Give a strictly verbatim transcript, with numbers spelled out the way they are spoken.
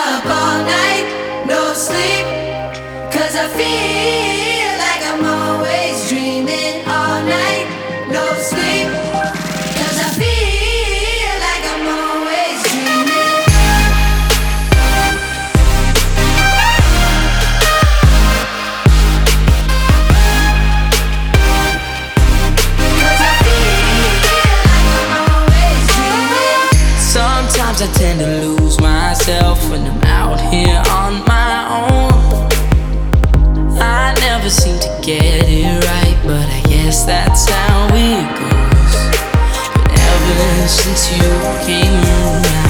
up all night, no sleep, 'cause I feel like I'm always dreaming all night, no sleep, 'cause I feel like I'm always dreaming. Sometimes I tend to lose myself when I'm out here on my own. I never seem to get it right, but I guess that's how it goes. But ever since you came around,